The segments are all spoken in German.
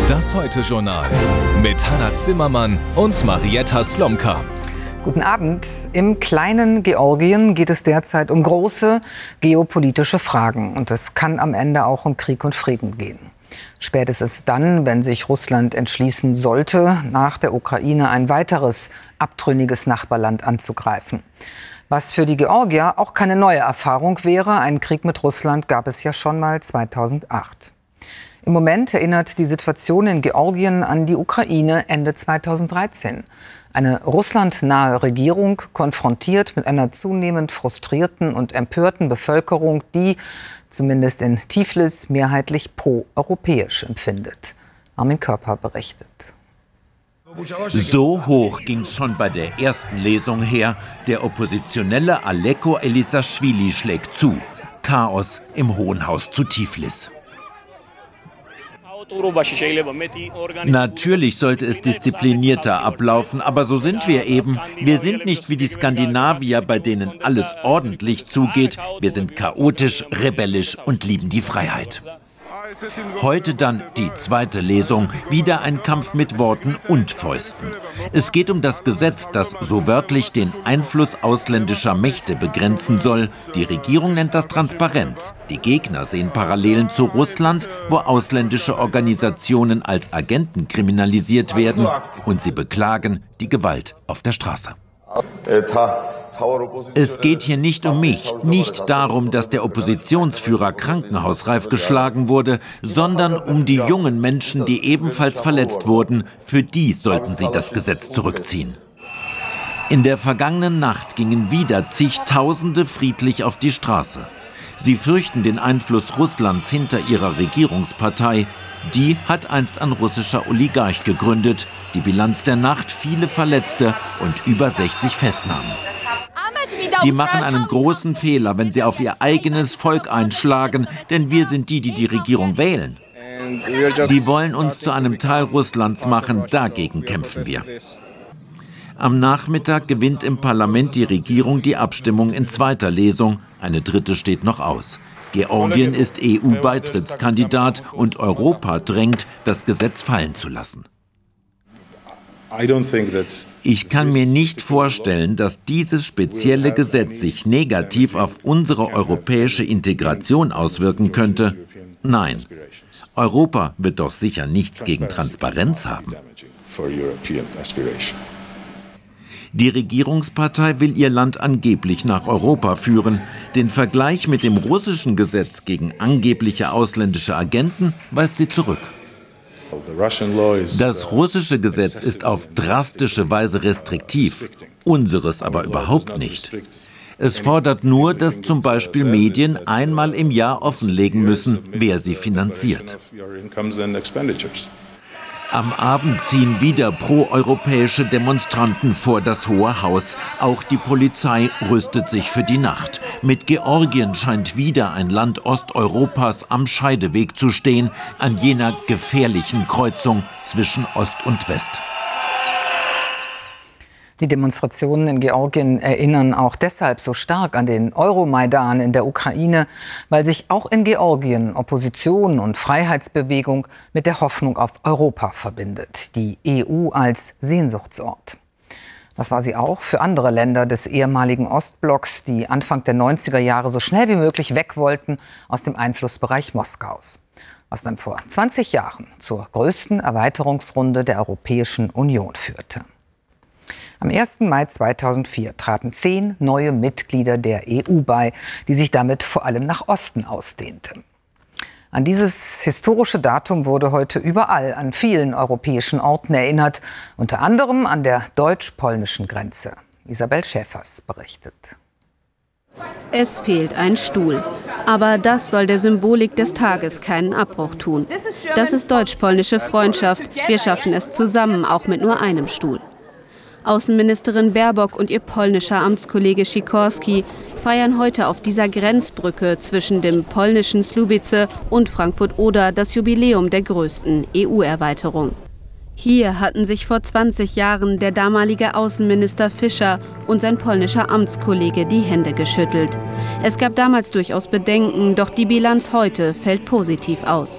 Das Heute-Journal mit Hannah Zimmermann und Marietta Slomka. Guten Abend. Im kleinen Georgien geht es derzeit um große geopolitische Fragen. Und es kann am Ende auch um Krieg und Frieden gehen. Spätestens dann, wenn sich Russland entschließen sollte, nach der Ukraine ein weiteres abtrünniges Nachbarland anzugreifen. Was für die Georgier auch keine neue Erfahrung wäre. Einen Krieg mit Russland gab es ja schon mal 2008. Im Moment erinnert die Situation in Georgien an die Ukraine Ende 2013. Eine russlandnahe Regierung konfrontiert mit einer zunehmend frustrierten und empörten Bevölkerung, die zumindest in Tiflis mehrheitlich pro-europäisch empfindet. Armin Körper berichtet. So hoch ging's schon bei der ersten Lesung her. Der Oppositionelle Aleko Elisashvili schlägt zu. Chaos im Hohen Haus zu Tiflis. Natürlich sollte es disziplinierter ablaufen, aber so sind wir eben. Wir sind nicht wie die Skandinavier, bei denen alles ordentlich zugeht. Wir sind chaotisch, rebellisch und lieben die Freiheit. Heute dann die zweite Lesung, wieder ein Kampf mit Worten und Fäusten. Es geht um das Gesetz, das so wörtlich den Einfluss ausländischer Mächte begrenzen soll. Die Regierung nennt das Transparenz. Die Gegner sehen Parallelen zu Russland, wo ausländische Organisationen als Agenten kriminalisiert werden. Und sie beklagen die Gewalt auf der Straße. Es geht hier nicht um mich, nicht darum, dass der Oppositionsführer krankenhausreif geschlagen wurde, sondern um die jungen Menschen, die ebenfalls verletzt wurden. Für die sollten sie das Gesetz zurückziehen. In der vergangenen Nacht gingen wieder zigtausende friedlich auf die Straße. Sie fürchten den Einfluss Russlands hinter ihrer Regierungspartei. Die hat einst ein russischer Oligarch gegründet. Die Bilanz der Nacht: viele Verletzte und über 60 Festnahmen. Die machen einen großen Fehler, wenn sie auf ihr eigenes Volk einschlagen, denn wir sind die, die die Regierung wählen. Die wollen uns zu einem Teil Russlands machen, dagegen kämpfen wir. Am Nachmittag gewinnt im Parlament die Regierung die Abstimmung in zweiter Lesung. Eine dritte steht noch aus. Georgien ist EU-Beitrittskandidat und Europa drängt, das Gesetz fallen zu lassen. Ich kann mir nicht vorstellen, dass dieses spezielle Gesetz sich negativ auf unsere europäische Integration auswirken könnte. Nein, Europa wird doch sicher nichts gegen Transparenz haben. Die Regierungspartei will ihr Land angeblich nach Europa führen. Den Vergleich mit dem russischen Gesetz gegen angebliche ausländische Agenten weist sie zurück. Das russische Gesetz ist auf drastische Weise restriktiv, unseres aber überhaupt nicht. Es fordert nur, dass zum Beispiel Medien einmal im Jahr offenlegen müssen, wer sie finanziert. Am Abend ziehen wieder proeuropäische Demonstranten vor das Hohe Haus. Auch die Polizei rüstet sich für die Nacht. Mit Georgien scheint wieder ein Land Osteuropas am Scheideweg zu stehen, an jener gefährlichen Kreuzung zwischen Ost und West. Die Demonstrationen in Georgien erinnern auch deshalb so stark an den Euromaidan in der Ukraine, weil sich auch in Georgien Opposition und Freiheitsbewegung mit der Hoffnung auf Europa verbindet, die EU als Sehnsuchtsort. Das war sie auch für andere Länder des ehemaligen Ostblocks, die Anfang der 90er Jahre so schnell wie möglich weg wollten aus dem Einflussbereich Moskaus, was dann vor 20 Jahren zur größten Erweiterungsrunde der Europäischen Union führte. Am 1. Mai 2004 traten 10 neue Mitglieder der EU bei, die sich damit vor allem nach Osten ausdehnte. An dieses historische Datum wurde heute überall an vielen europäischen Orten erinnert, unter anderem an der deutsch-polnischen Grenze. Isabel Schäfers berichtet. Es fehlt ein Stuhl. Aber das soll der Symbolik des Tages keinen Abbruch tun. Das ist deutsch-polnische Freundschaft. Wir schaffen es zusammen, auch mit nur einem Stuhl. Außenministerin Baerbock und ihr polnischer Amtskollege Sikorski feiern heute auf dieser Grenzbrücke zwischen dem polnischen Słubice und Frankfurt-Oder das Jubiläum der größten EU-Erweiterung. Hier hatten sich vor 20 Jahren der damalige Außenminister Fischer und sein polnischer Amtskollege die Hände geschüttelt. Es gab damals durchaus Bedenken, doch die Bilanz heute fällt positiv aus.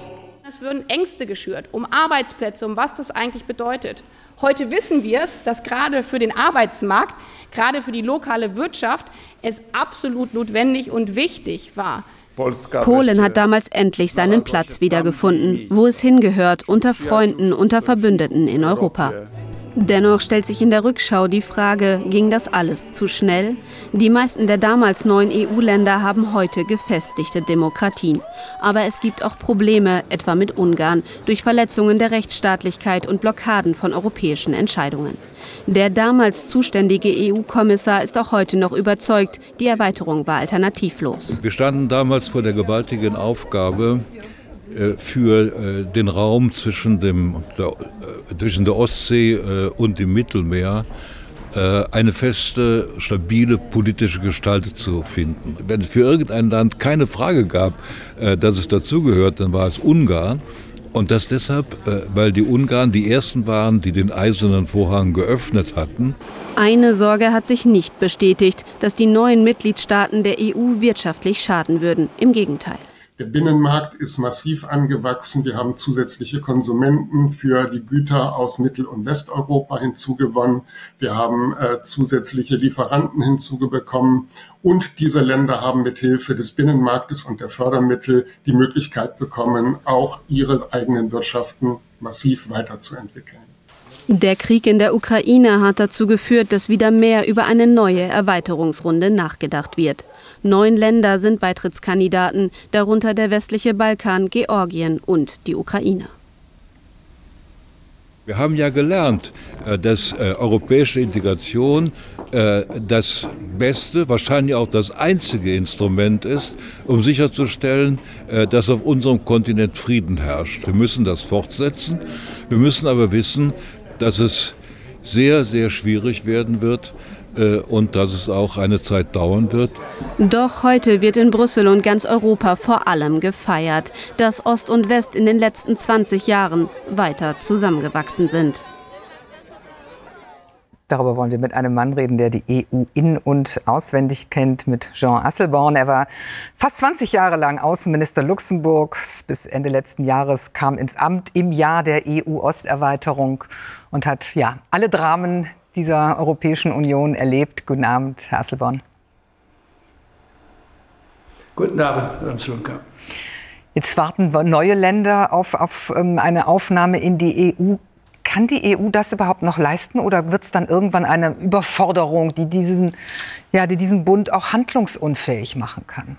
Es würden Ängste geschürt um Arbeitsplätze, um was das eigentlich bedeutet. Heute wissen wir es, dass gerade für den Arbeitsmarkt, gerade für die lokale Wirtschaft es absolut notwendig und wichtig war. Polen hat damals endlich seinen Platz wiedergefunden, wo es hingehört, unter Freunden, unter Verbündeten in Europa. Dennoch stellt sich in der Rückschau die Frage, ging das alles zu schnell? Die meisten der damals neuen EU-Länder haben heute gefestigte Demokratien. Aber es gibt auch Probleme, etwa mit Ungarn, durch Verletzungen der Rechtsstaatlichkeit und Blockaden von europäischen Entscheidungen. Der damals zuständige EU-Kommissar ist auch heute noch überzeugt, die Erweiterung war alternativlos. Wir standen damals vor der gewaltigen Aufgabe, für den Raum zwischen der Ostsee und dem Mittelmeer eine feste, stabile politische Gestalt zu finden. Wenn es für irgendein Land keine Frage gab, dass es dazugehört, dann war es Ungarn. Und das deshalb, weil die Ungarn die ersten waren, die den Eisernen Vorhang geöffnet hatten. Eine Sorge hat sich nicht bestätigt, dass die neuen Mitgliedstaaten der EU wirtschaftlich schaden würden. Im Gegenteil. Der Binnenmarkt ist massiv angewachsen. Wir haben zusätzliche Konsumenten für die Güter aus Mittel- und Westeuropa hinzugewonnen. Wir haben zusätzliche Lieferanten hinzubekommen. Und diese Länder haben mithilfe des Binnenmarktes und der Fördermittel die Möglichkeit bekommen, auch ihre eigenen Wirtschaften massiv weiterzuentwickeln. Der Krieg in der Ukraine hat dazu geführt, dass wieder mehr über eine neue Erweiterungsrunde nachgedacht wird. 9 Länder sind Beitrittskandidaten, darunter der westliche Balkan, Georgien und die Ukraine. Wir haben ja gelernt, dass europäische Integration das beste, wahrscheinlich auch das einzige Instrument ist, um sicherzustellen, dass auf unserem Kontinent Frieden herrscht. Wir müssen das fortsetzen. Wir müssen aber wissen, dass es sehr, sehr schwierig werden wird und dass es auch eine Zeit dauern wird. Doch heute wird in Brüssel und ganz Europa vor allem gefeiert, dass Ost und West in den letzten 20 Jahren weiter zusammengewachsen sind. Darüber wollen wir mit einem Mann reden, der die EU in- und auswendig kennt, mit Jean Asselborn. Er war fast 20 Jahre lang Außenminister Luxemburgs. Bis Ende letzten Jahres kam ins Amt im Jahr der EU-Osterweiterung und hat alle Dramen dieser Europäischen Union erlebt. Guten Abend, Herr Asselborn. Guten Abend, Herr Slunka. Jetzt warten neue Länder auf eine Aufnahme in die EU. Kann die EU das überhaupt noch leisten oder wird es dann irgendwann eine Überforderung, die diesen Bund auch handlungsunfähig machen kann?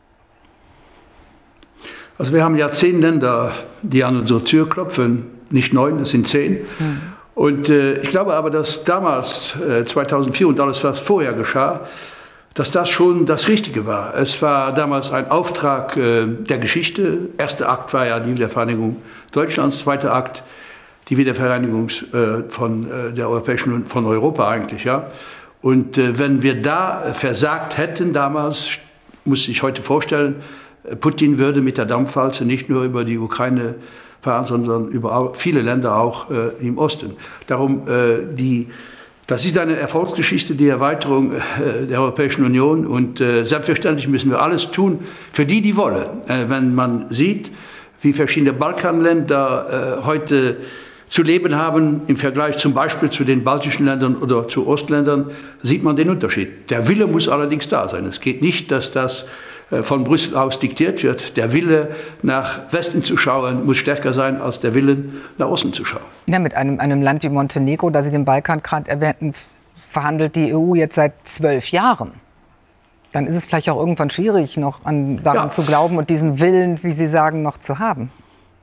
Also wir haben ja 10 Länder, die an unsere Tür klopfen, nicht 9, es sind 10. Und ich glaube aber, dass damals, 2004 und alles, was vorher geschah, dass das schon das Richtige war. Es war damals ein Auftrag der Geschichte. Erster Akt war ja die Wiedervereinigung Deutschlands, zweiter Akt die Wiedervereinigung von der Europäischen Union, von Europa eigentlich, ja. Und wenn wir da versagt hätten damals, muss ich heute vorstellen, Putin würde mit der Dampfwalze nicht nur über die Ukraine fahren, sondern über viele Länder auch im Osten. Darum, das ist eine Erfolgsgeschichte, die Erweiterung der Europäischen Union. Und selbstverständlich müssen wir alles tun für die, die wollen. Wenn man sieht, wie verschiedene Balkanländer heute zu leben haben, im Vergleich zum Beispiel zu den baltischen Ländern oder zu Ostländern, sieht man den Unterschied. Der Wille muss allerdings da sein. Es geht nicht, dass das von Brüssel aus diktiert wird. Der Wille, nach Westen zu schauen, muss stärker sein als der Wille, nach Osten zu schauen. Ja, mit einem Land wie Montenegro, das Sie den Balkan gerade erwähnten, verhandelt die EU jetzt seit 12 Jahren. Dann ist es vielleicht auch irgendwann schwierig, noch daran zu glauben und diesen Willen, wie Sie sagen, noch zu haben.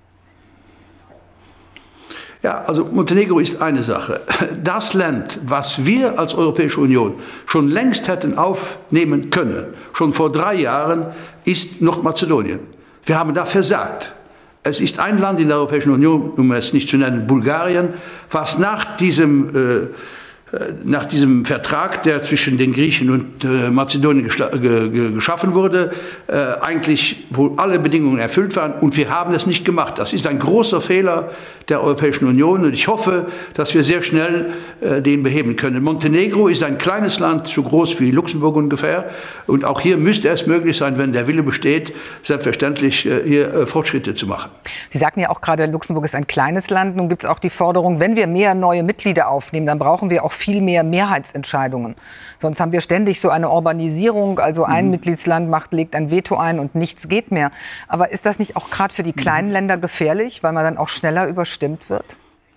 Ja, also Montenegro ist eine Sache. Das Land, was wir als Europäische Union schon längst hätten aufnehmen können, schon vor 3 Jahren, ist Nordmazedonien. Wir haben da versagt. Es ist ein Land in der Europäischen Union, um es nicht zu nennen, Bulgarien, was nach diesem nach diesem Vertrag, der zwischen den Griechen und Mazedonien geschaffen wurde, eigentlich wo alle Bedingungen erfüllt waren und wir haben es nicht gemacht. Das ist ein großer Fehler der Europäischen Union und ich hoffe, dass wir sehr schnell den beheben können. Montenegro ist ein kleines Land, so groß wie Luxemburg ungefähr und auch hier müsste es möglich sein, wenn der Wille besteht, selbstverständlich hier Fortschritte zu machen. Sie sagten ja auch gerade, Luxemburg ist ein kleines Land. Nun gibt es auch die Forderung, wenn wir mehr neue Mitglieder aufnehmen, dann brauchen wir auch viel mehr Mehrheitsentscheidungen. Sonst haben wir ständig so eine Urbanisierung, also ein Mitgliedsland legt ein Veto ein und nichts geht mehr. Aber ist das nicht auch gerade für die kleinen Länder gefährlich, weil man dann auch schneller überstimmt wird?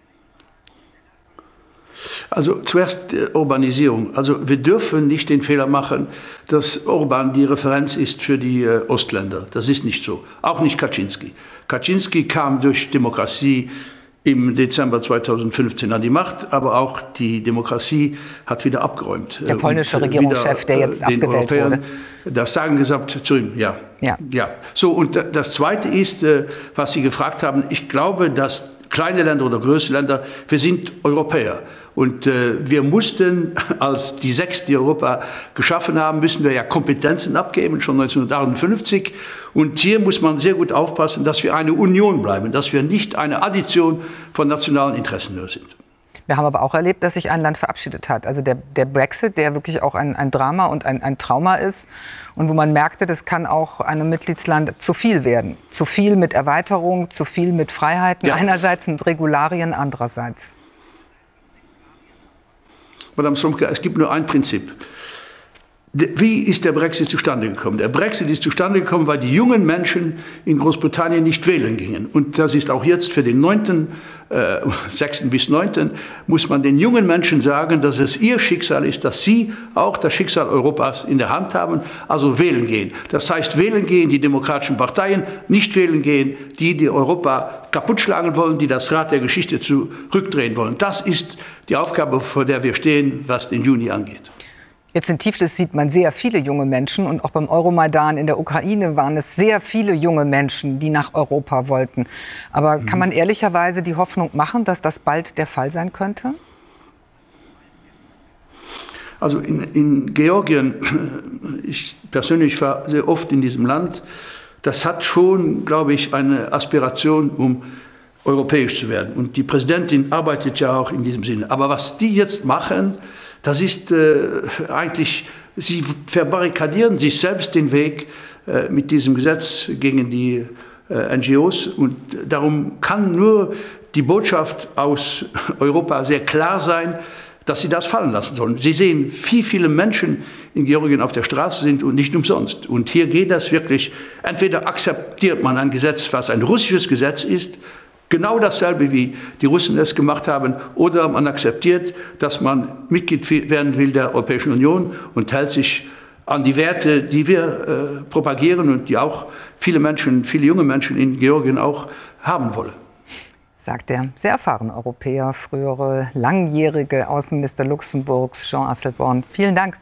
Also zuerst Urbanisierung. Also wir dürfen nicht den Fehler machen, dass Orban die Referenz ist für die Ostländer. Das ist nicht so. Auch nicht Kaczynski. Kaczynski kam durch Demokratie im Dezember 2015 an die Macht, aber auch die Demokratie hat wieder abgeräumt. Der polnische Regierungschef, der jetzt abgewählt wurde. Das sagen gesagt zu ihm, ja. So, und das Zweite ist, was Sie gefragt haben, ich glaube, dass kleine Länder oder größere Länder, wir sind Europäer. Und wir mussten, als die 6, die Europa geschaffen haben, müssen wir ja Kompetenzen abgeben, schon 1958. Und hier muss man sehr gut aufpassen, dass wir eine Union bleiben, dass wir nicht eine Addition von nationalen Interessen nur sind. Wir haben aber auch erlebt, dass sich ein Land verabschiedet hat. Also der Brexit, der wirklich auch ein Drama und ein Trauma ist. Und wo man merkte, das kann auch einem Mitgliedsland zu viel werden. Zu viel mit Erweiterung, zu viel mit Freiheiten einerseits und Regularien andererseits. Madame Slomka, es gibt nur ein Prinzip. Wie ist der Brexit zustande gekommen? Der Brexit ist zustande gekommen, weil die jungen Menschen in Großbritannien nicht wählen gingen. Und das ist auch jetzt für den 6. bis 9. muss man den jungen Menschen sagen, dass es ihr Schicksal ist, dass sie auch das Schicksal Europas in der Hand haben, also wählen gehen. Das heißt, wählen gehen die demokratischen Parteien, nicht wählen gehen die Europa kaputt schlagen wollen, die das Rad der Geschichte zurückdrehen wollen. Das ist die Aufgabe, vor der wir stehen, was den Juni angeht. Jetzt in Tiflis sieht man sehr viele junge Menschen und auch beim Euromaidan in der Ukraine waren es sehr viele junge Menschen, die nach Europa wollten. Aber kann man ehrlicherweise die Hoffnung machen, dass das bald der Fall sein könnte? Also in Georgien, ich persönlich war sehr oft in diesem Land, das hat schon, glaube ich, eine Aspiration, um europäisch zu werden. Und die Präsidentin arbeitet ja auch in diesem Sinne. Aber was die jetzt machen, das ist eigentlich, sie verbarrikadieren sich selbst den Weg mit diesem Gesetz gegen die NGOs. Und darum kann nur die Botschaft aus Europa sehr klar sein, dass sie das fallen lassen sollen. Sie sehen, wie viele Menschen in Georgien auf der Straße sind und nicht umsonst. Und hier geht das wirklich, entweder akzeptiert man ein Gesetz, was ein russisches Gesetz ist, genau dasselbe, wie die Russen es gemacht haben, oder man akzeptiert, dass man Mitglied werden will der Europäischen Union und hält sich an die Werte, die wir propagieren und die auch viele junge Menschen in Georgien auch haben wollen. Sagt der sehr erfahrene Europäer, frühere langjährige Außenminister Luxemburgs, Jean Asselborn. Vielen Dank.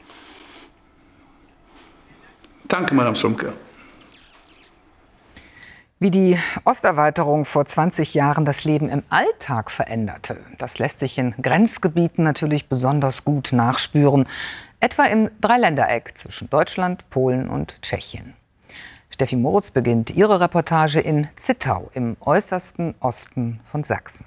Danke, Madame Slomka. Wie die Osterweiterung vor 20 Jahren das Leben im Alltag veränderte, das lässt sich in Grenzgebieten natürlich besonders gut nachspüren. Etwa im Dreiländereck zwischen Deutschland, Polen und Tschechien. Steffi Moritz beginnt ihre Reportage in Zittau im äußersten Osten von Sachsen.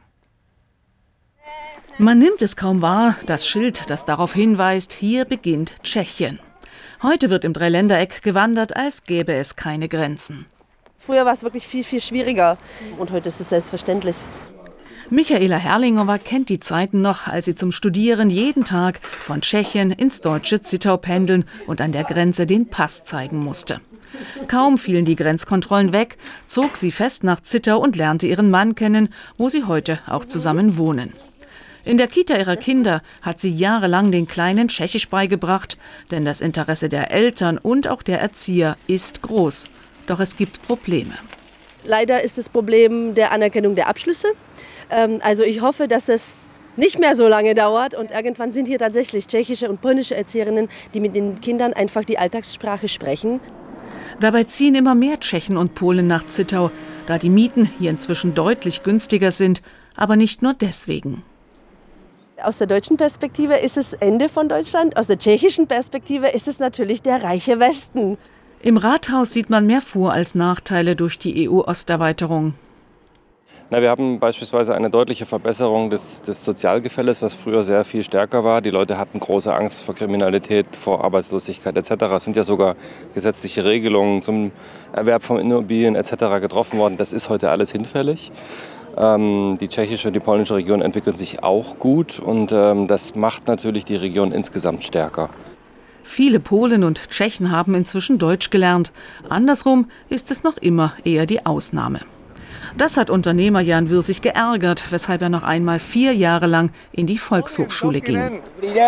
Man nimmt es kaum wahr, das Schild, das darauf hinweist, hier beginnt Tschechien. Heute wird im Dreiländereck gewandert, als gäbe es keine Grenzen. Früher war es wirklich viel, viel schwieriger und heute ist es selbstverständlich. Michaela Herlingova kennt die Zeiten noch, als sie zum Studieren jeden Tag von Tschechien ins deutsche Zittau pendeln und an der Grenze den Pass zeigen musste. Kaum fielen die Grenzkontrollen weg, zog sie fest nach Zittau und lernte ihren Mann kennen, wo sie heute auch zusammen wohnen. In der Kita ihrer Kinder hat sie jahrelang den Kleinen Tschechisch beigebracht, denn das Interesse der Eltern und auch der Erzieher ist groß. Doch es gibt Probleme. Leider ist das Problem der Anerkennung der Abschlüsse. Also ich hoffe, dass es nicht mehr so lange dauert und irgendwann sind hier tatsächlich tschechische und polnische Erzieherinnen, die mit den Kindern einfach die Alltagssprache sprechen. Dabei ziehen immer mehr Tschechen und Polen nach Zittau, da die Mieten hier inzwischen deutlich günstiger sind, aber nicht nur deswegen. Aus der deutschen Perspektive ist es Ende von Deutschland, aus der tschechischen Perspektive ist es natürlich der reiche Westen. Im Rathaus sieht man mehr Vor- als Nachteile durch die EU-Osterweiterung. Wir haben beispielsweise eine deutliche Verbesserung des Sozialgefälles, was früher sehr viel stärker war. Die Leute hatten große Angst vor Kriminalität, vor Arbeitslosigkeit etc. Es sind ja sogar gesetzliche Regelungen zum Erwerb von Immobilien etc. getroffen worden. Das ist heute alles hinfällig. Die tschechische und die polnische Region entwickeln sich auch gut und das macht natürlich die Region insgesamt stärker. Viele Polen und Tschechen haben inzwischen Deutsch gelernt. Andersrum ist es noch immer eher die Ausnahme. Das hat Unternehmer Jan Wirsig geärgert, weshalb er noch einmal 4 Jahre lang in die Volkshochschule ging.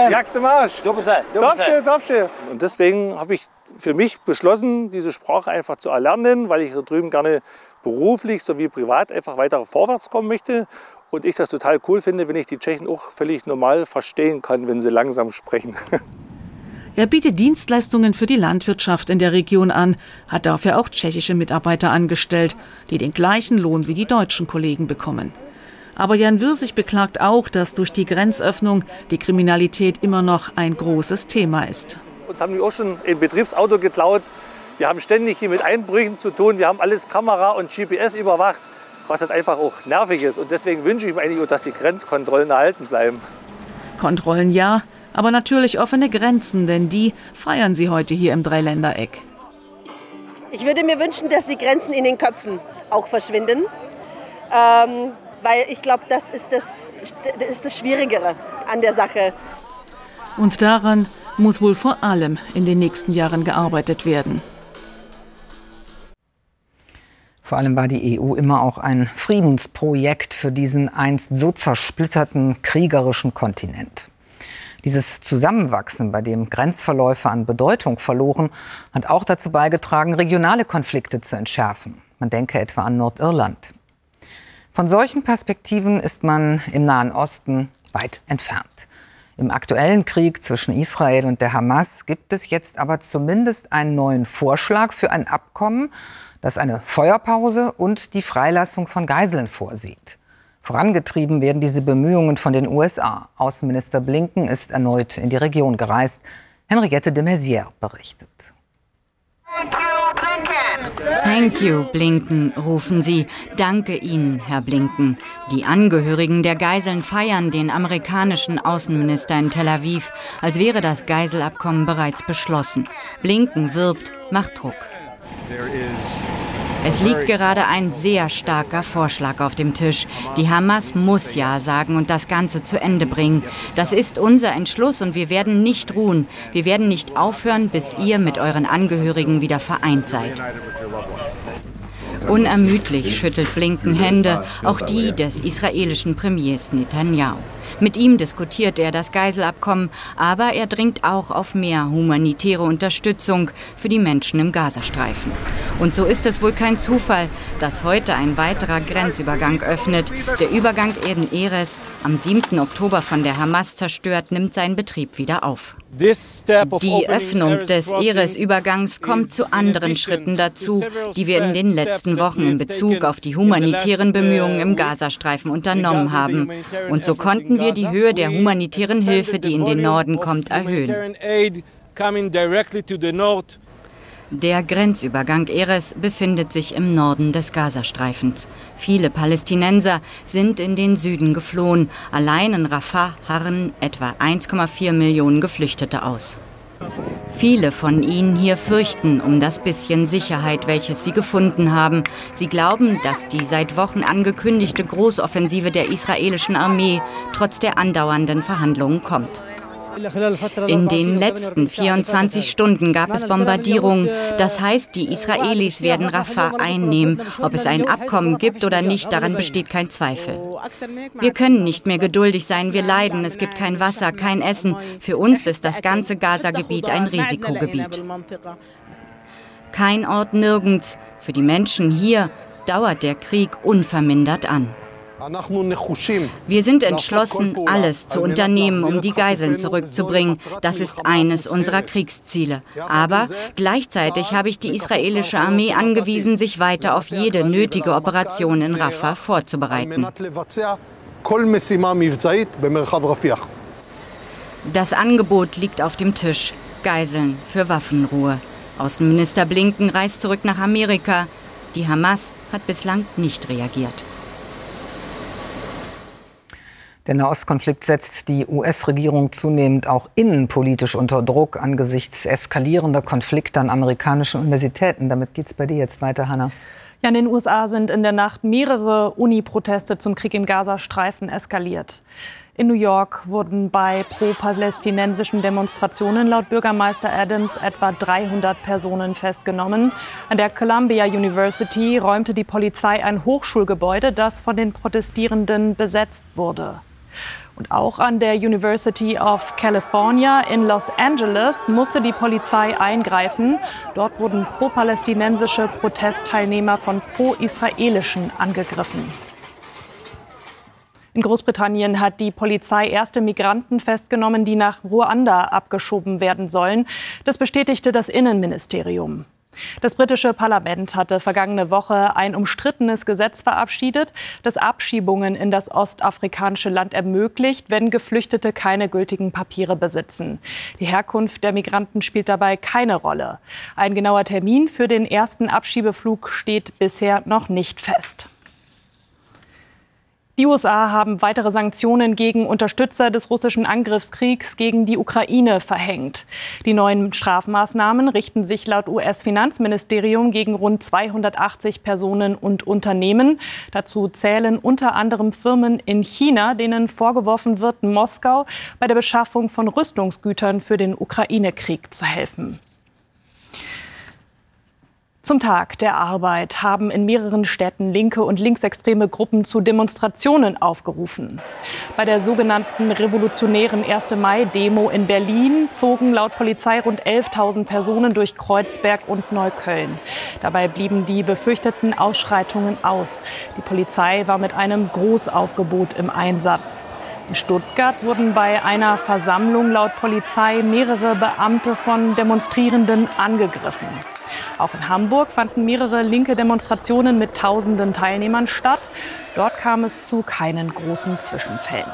Und deswegen habe ich für mich beschlossen, diese Sprache einfach zu erlernen, weil ich da drüben gerne beruflich sowie privat einfach weiter vorwärts kommen möchte. Und ich das total cool finde, wenn ich die Tschechen auch völlig normal verstehen kann, wenn sie langsam sprechen. Er bietet Dienstleistungen für die Landwirtschaft in der Region an, hat dafür auch tschechische Mitarbeiter angestellt, die den gleichen Lohn wie die deutschen Kollegen bekommen. Aber Jan Wirsig beklagt auch, dass durch die Grenzöffnung die Kriminalität immer noch ein großes Thema ist. Uns haben wir auch schon ein Betriebsauto geklaut. Wir haben ständig hier mit Einbrüchen zu tun. Wir haben alles Kamera und GPS überwacht, was halt einfach auch nervig ist. Und deswegen wünsche ich mir eigentlich auch, dass die Grenzkontrollen erhalten bleiben. Kontrollen ja, aber natürlich offene Grenzen, denn die feiern sie heute hier im Dreiländereck. Ich würde mir wünschen, dass die Grenzen in den Köpfen auch verschwinden, weil ich glaube, das ist das Schwierigere an der Sache. Und daran muss wohl vor allem in den nächsten Jahren gearbeitet werden. Vor allem war die EU immer auch ein Friedensprojekt für diesen einst so zersplitterten, kriegerischen Kontinent. Dieses Zusammenwachsen, bei dem Grenzverläufe an Bedeutung verloren, hat auch dazu beigetragen, regionale Konflikte zu entschärfen. Man denke etwa an Nordirland. Von solchen Perspektiven ist man im Nahen Osten weit entfernt. Im aktuellen Krieg zwischen Israel und der Hamas gibt es jetzt aber zumindest einen neuen Vorschlag für ein Abkommen, das eine Feuerpause und die Freilassung von Geiseln vorsieht. Vorangetrieben werden diese Bemühungen von den USA. Außenminister Blinken ist erneut in die Region gereist. Henriette de Maizière berichtet. Thank you, Blinken, rufen sie. Danke Ihnen, Herr Blinken. Die Angehörigen der Geiseln feiern den amerikanischen Außenminister in Tel Aviv, als wäre das Geiselabkommen bereits beschlossen. Blinken wirbt, macht Druck. Es liegt gerade ein sehr starker Vorschlag auf dem Tisch. Die Hamas muss Ja sagen und das Ganze zu Ende bringen. Das ist unser Entschluss und wir werden nicht ruhen. Wir werden nicht aufhören, bis ihr mit euren Angehörigen wieder vereint seid. Unermüdlich schüttelt Blinken Hände, auch die des israelischen Premiers Netanyahu. Mit ihm diskutiert er das Geiselabkommen, aber er dringt auch auf mehr humanitäre Unterstützung für die Menschen im Gazastreifen. Und so ist es wohl kein Zufall, dass heute ein weiterer Grenzübergang öffnet. Der Übergang Eden-Erez, am 7. Oktober von der Hamas zerstört, nimmt seinen Betrieb wieder auf. Die Öffnung des Erez-Übergangs kommt zu anderen Schritten dazu, die wir in den letzten Wochen in Bezug auf die humanitären Bemühungen im Gazastreifen unternommen haben. Und so konnten wir die Höhe der humanitären Hilfe, die in den Norden kommt, erhöhen. Der Grenzübergang Erez befindet sich im Norden des Gazastreifens. Viele Palästinenser sind in den Süden geflohen. Allein in Rafah harren etwa 1,4 Millionen Geflüchtete aus. Viele von ihnen hier fürchten um das bisschen Sicherheit, welches sie gefunden haben. Sie glauben, dass die seit Wochen angekündigte Großoffensive der israelischen Armee trotz der andauernden Verhandlungen kommt. In den letzten 24 Stunden gab es Bombardierungen. Das heißt, die Israelis werden Rafah einnehmen. Ob es ein Abkommen gibt oder nicht, daran besteht kein Zweifel. Wir können nicht mehr geduldig sein. Wir leiden. Es gibt kein Wasser, kein Essen. Für uns ist das ganze Gaza-Gebiet ein Risikogebiet. Kein Ort nirgends. Für die Menschen hier dauert der Krieg unvermindert an. Wir sind entschlossen, alles zu unternehmen, um die Geiseln zurückzubringen. Das ist eines unserer Kriegsziele. Aber gleichzeitig habe ich die israelische Armee angewiesen, sich weiter auf jede nötige Operation in Rafah vorzubereiten. Das Angebot liegt auf dem Tisch. Geiseln für Waffenruhe. Außenminister Blinken reist zurück nach Amerika. Die Hamas hat bislang nicht reagiert. Der Nahostkonflikt setzt die US-Regierung zunehmend auch innenpolitisch unter Druck angesichts eskalierender Konflikte an amerikanischen Universitäten. Damit geht es bei dir jetzt weiter, Hanna. Ja, in den USA sind in der Nacht mehrere Uni-Proteste zum Krieg im Gazastreifen eskaliert. In New York wurden bei pro-palästinensischen Demonstrationen laut Bürgermeister Adams etwa 300 Personen festgenommen. An der Columbia University räumte die Polizei ein Hochschulgebäude, das von den Protestierenden besetzt wurde. Und auch an der University of California in Los Angeles musste die Polizei eingreifen. Dort wurden pro-palästinensische Protestteilnehmer von pro-israelischen angegriffen. In Großbritannien hat die Polizei erste Migranten festgenommen, die nach Ruanda abgeschoben werden sollen. Das bestätigte das Innenministerium. Das britische Parlament hatte vergangene Woche ein umstrittenes Gesetz verabschiedet, das Abschiebungen in das ostafrikanische Land ermöglicht, wenn Geflüchtete keine gültigen Papiere besitzen. Die Herkunft der Migranten spielt dabei keine Rolle. Ein genauer Termin für den ersten Abschiebeflug steht bisher noch nicht fest. Die USA haben weitere Sanktionen gegen Unterstützer des russischen Angriffskriegs gegen die Ukraine verhängt. Die neuen Strafmaßnahmen richten sich laut US-Finanzministerium gegen rund 280 Personen und Unternehmen. Dazu zählen unter anderem Firmen in China, denen vorgeworfen wird, Moskau bei der Beschaffung von Rüstungsgütern für den Ukraine-Krieg zu helfen. Zum Tag der Arbeit haben in mehreren Städten linke und linksextreme Gruppen zu Demonstrationen aufgerufen. Bei der sogenannten revolutionären 1. Mai-Demo in Berlin zogen laut Polizei rund 11.000 Personen durch Kreuzberg und Neukölln. Dabei blieben die befürchteten Ausschreitungen aus. Die Polizei war mit einem Großaufgebot im Einsatz. In Stuttgart wurden bei einer Versammlung laut Polizei mehrere Beamte von Demonstrierenden angegriffen. Auch in Hamburg fanden mehrere linke Demonstrationen mit tausenden Teilnehmern statt. Dort kam es zu keinen großen Zwischenfällen.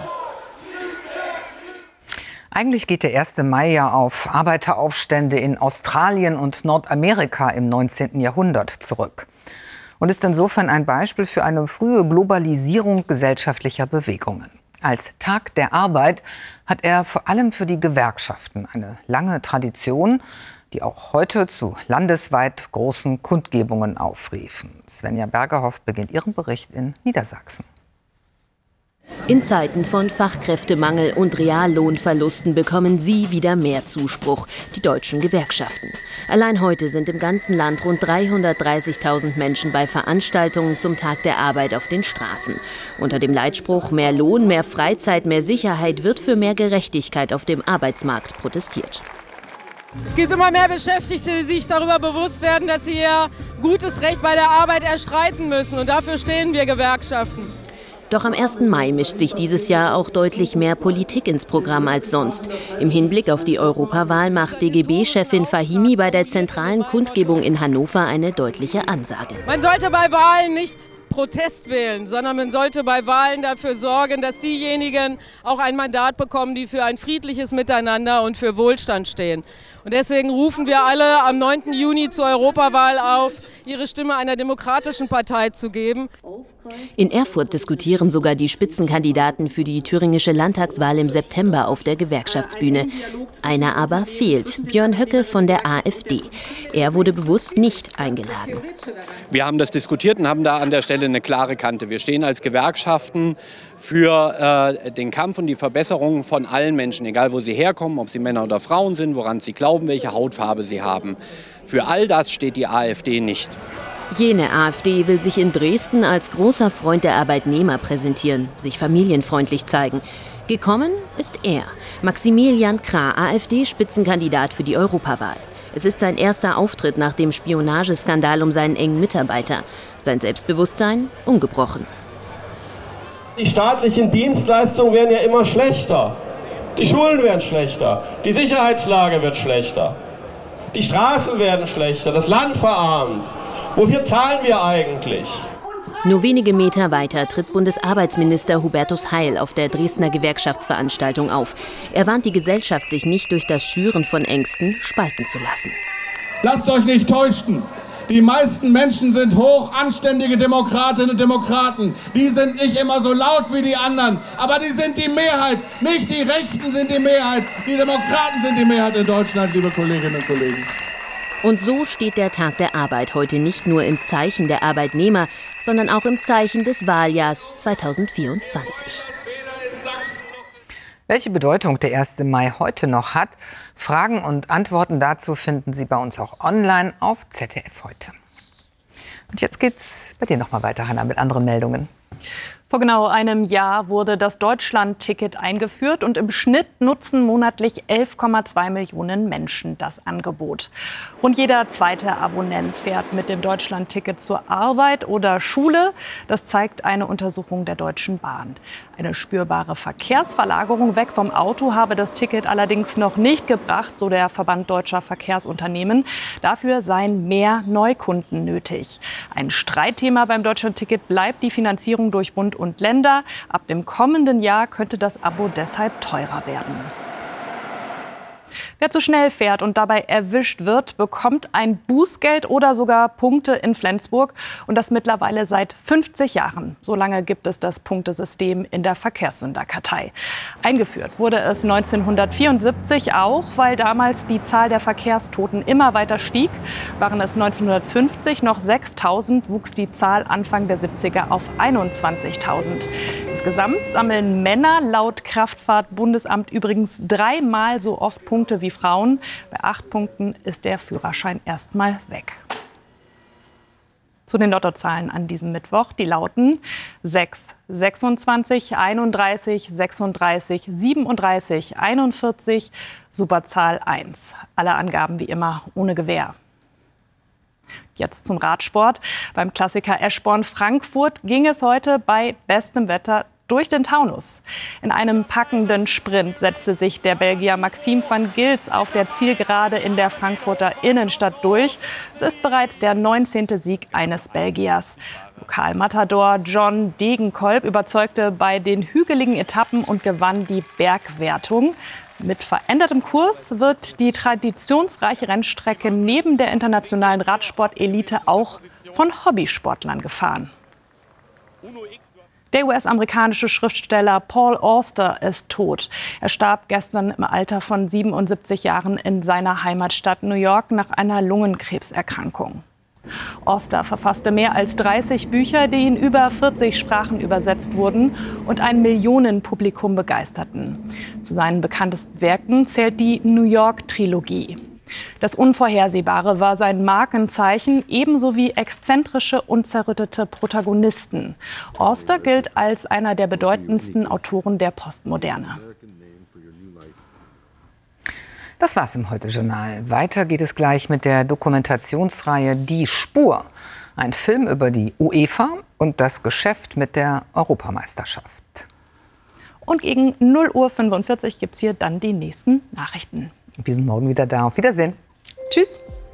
Eigentlich geht der 1. Mai ja auf Arbeiteraufstände in Australien und Nordamerika im 19. Jahrhundert zurück. Und ist insofern ein Beispiel für eine frühe Globalisierung gesellschaftlicher Bewegungen. Als Tag der Arbeit hat er vor allem für die Gewerkschaften eine lange Tradition, die auch heute zu landesweit großen Kundgebungen aufriefen. Svenja Bergerhoff beginnt ihren Bericht in Niedersachsen. In Zeiten von Fachkräftemangel und Reallohnverlusten bekommen sie wieder mehr Zuspruch, die deutschen Gewerkschaften. Allein heute sind im ganzen Land rund 330.000 Menschen bei Veranstaltungen zum Tag der Arbeit auf den Straßen. Unter dem Leitspruch mehr Lohn, mehr Freizeit, mehr Sicherheit wird für mehr Gerechtigkeit auf dem Arbeitsmarkt protestiert. Es gibt immer mehr Beschäftigte, die sich darüber bewusst werden, dass sie ihr gutes Recht bei der Arbeit erstreiten müssen. Und dafür stehen wir Gewerkschaften. Doch am 1. Mai mischt sich dieses Jahr auch deutlich mehr Politik ins Programm als sonst. Im Hinblick auf die Europawahl macht DGB-Chefin Fahimi bei der zentralen Kundgebung in Hannover eine deutliche Ansage. Man sollte bei Wahlen nicht Protest wählen, sondern man sollte bei Wahlen dafür sorgen, dass diejenigen auch ein Mandat bekommen, die für ein friedliches Miteinander und für Wohlstand stehen. Und deswegen rufen wir alle am 9. Juni zur Europawahl auf, ihre Stimme einer demokratischen Partei zu geben. In Erfurt diskutieren sogar die Spitzenkandidaten für die thüringische Landtagswahl im September auf der Gewerkschaftsbühne. Einer aber fehlt, Björn Höcke von der AfD. Er wurde bewusst nicht eingeladen. Wir haben das diskutiert und haben da an der Stelle eine klare Kante. Wir stehen als Gewerkschaften für den Kampf und die Verbesserung von allen Menschen, egal wo sie herkommen, ob sie Männer oder Frauen sind, woran sie glauben, welche Hautfarbe sie haben. Für all das steht die AfD nicht. Jene AfD will sich in Dresden als großer Freund der Arbeitnehmer präsentieren, sich familienfreundlich zeigen. Gekommen ist er, Maximilian Krah, AfD-Spitzenkandidat für die Europawahl. Es ist sein erster Auftritt nach dem Spionageskandal um seinen engen Mitarbeiter. Sein Selbstbewusstsein ungebrochen. Die staatlichen Dienstleistungen werden ja immer schlechter. Die Schulen werden schlechter, die Sicherheitslage wird schlechter, die Straßen werden schlechter, das Land verarmt. Wofür zahlen wir eigentlich? Nur wenige Meter weiter tritt Bundesarbeitsminister Hubertus Heil auf der Dresdner Gewerkschaftsveranstaltung auf. Er warnt die Gesellschaft, sich nicht durch das Schüren von Ängsten spalten zu lassen. Lasst euch nicht täuschen. Die meisten Menschen sind hoch anständige Demokratinnen und Demokraten. Die sind nicht immer so laut wie die anderen, aber die sind die Mehrheit. Nicht die Rechten sind die Mehrheit, die Demokraten sind die Mehrheit in Deutschland, liebe Kolleginnen und Kollegen. Und so steht der Tag der Arbeit heute nicht nur im Zeichen der Arbeitnehmer, sondern auch im Zeichen des Wahljahrs 2024. Welche Bedeutung der 1. Mai heute noch hat, Fragen und Antworten dazu finden Sie bei uns auch online auf ZDF heute. Und jetzt geht's bei dir noch mal weiter, Hannah, mit anderen Meldungen. Vor genau einem Jahr wurde das Deutschland-Ticket eingeführt und im Schnitt nutzen monatlich 11,2 Millionen Menschen das Angebot. Rund jeder zweite Abonnent fährt mit dem Deutschland-Ticket zur Arbeit oder Schule. Das zeigt eine Untersuchung der Deutschen Bahn. Eine spürbare Verkehrsverlagerung weg vom Auto habe das Ticket allerdings noch nicht gebracht, so der Verband Deutscher Verkehrsunternehmen. Dafür seien mehr Neukunden nötig. Ein Streitthema beim Deutschland-Ticket bleibt die Finanzierung durch Bund und Länder. Ab dem kommenden Jahr könnte das Abo deshalb teurer werden. Wer zu schnell fährt und dabei erwischt wird, bekommt ein Bußgeld oder sogar Punkte in Flensburg. Und das mittlerweile seit 50 Jahren. So lange gibt es das Punktesystem in der Verkehrssünderkartei. Eingeführt wurde es 1974 auch, weil damals die Zahl der Verkehrstoten immer weiter stieg. Waren es 1950 noch 6.000, wuchs die Zahl Anfang der 70er auf 21.000. Insgesamt sammeln Männer laut Kraftfahrtbundesamt übrigens 3-mal so oft Punkte wie Frauen. Bei 8 Punkten ist der Führerschein erstmal weg. Zu den Lottozahlen an diesem Mittwoch. Die lauten 6, 26, 31, 36, 37, 41, Superzahl 1. Alle Angaben wie immer ohne Gewähr. Jetzt zum Radsport. Beim Klassiker Eschborn-Frankfurt ging es heute bei bestem Wetter durch den Taunus. In einem packenden Sprint setzte sich der Belgier Maxime van Gils auf der Zielgerade in der Frankfurter Innenstadt durch. Es ist bereits der 19. Sieg eines Belgiers. Lokalmatador John Degenkolb überzeugte bei den hügeligen Etappen und gewann die Bergwertung. Mit verändertem Kurs wird die traditionsreiche Rennstrecke neben der internationalen Radsport-Elite auch von Hobbysportlern gefahren. Der US-amerikanische Schriftsteller Paul Auster ist tot. Er starb gestern im Alter von 77 Jahren in seiner Heimatstadt New York nach einer Lungenkrebserkrankung. Auster verfasste mehr als 30 Bücher, die in über 40 Sprachen übersetzt wurden und ein Millionenpublikum begeisterten. Zu seinen bekanntesten Werken zählt die New York-Trilogie. Das Unvorhersehbare war sein Markenzeichen, ebenso wie exzentrische und zerrüttete Protagonisten. Auster gilt als einer der bedeutendsten Autoren der Postmoderne. Das war's im Heute-Journal. Weiter geht es gleich mit der Dokumentationsreihe Die Spur. Ein Film über die UEFA und das Geschäft mit der Europameisterschaft. Und gegen 0:45 Uhr gibt es hier dann die nächsten Nachrichten. Wir sind morgen wieder da. Auf Wiedersehen. Tschüss.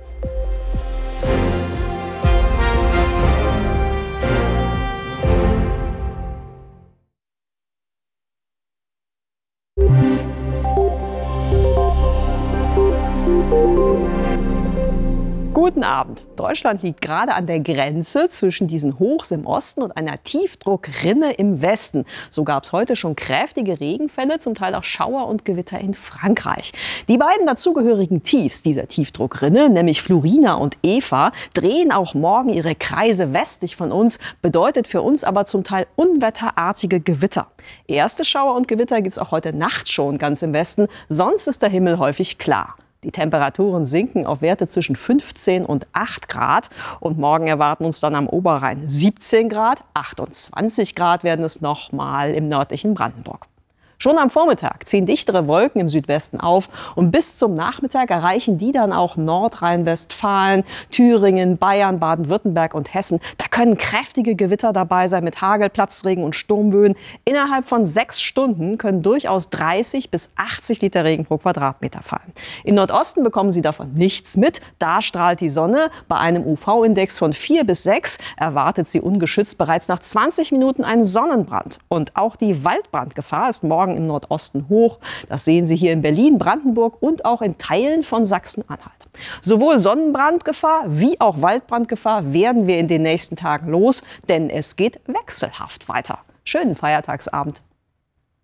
Guten Abend. Deutschland liegt gerade an der Grenze zwischen diesen Hochs im Osten und einer Tiefdruckrinne im Westen. So gab es heute schon kräftige Regenfälle, zum Teil auch Schauer und Gewitter in Frankreich. Die beiden dazugehörigen Tiefs dieser Tiefdruckrinne, nämlich Florina und Eva, drehen auch morgen ihre Kreise westlich von uns, bedeutet für uns aber zum Teil unwetterartige Gewitter. Erste Schauer und Gewitter gibt es auch heute Nacht schon ganz im Westen, sonst ist der Himmel häufig klar. Die Temperaturen sinken auf Werte zwischen 15 und 8 Grad. Und morgen erwarten uns dann am Oberrhein 17 Grad, 28 Grad werden es noch mal im nördlichen Brandenburg. Schon am Vormittag ziehen dichtere Wolken im Südwesten auf und bis zum Nachmittag erreichen die dann auch Nordrhein-Westfalen, Thüringen, Bayern, Baden-Württemberg und Hessen. Da können kräftige Gewitter dabei sein mit Hagel, Platzregen und Sturmböen. Innerhalb von 6 Stunden können durchaus 30 bis 80 Liter Regen pro Quadratmeter fallen. Im Nordosten bekommen Sie davon nichts mit. Da strahlt die Sonne. Bei einem UV-Index von 4 bis 6 erwartet Sie ungeschützt bereits nach 20 Minuten einen Sonnenbrand. Und auch die Waldbrandgefahr ist morgen im Nordosten hoch. Das sehen Sie hier in Berlin, Brandenburg und auch in Teilen von Sachsen-Anhalt. Sowohl Sonnenbrandgefahr wie auch Waldbrandgefahr werden wir in den nächsten Tagen los, denn es geht wechselhaft weiter. Schönen Feiertagsabend.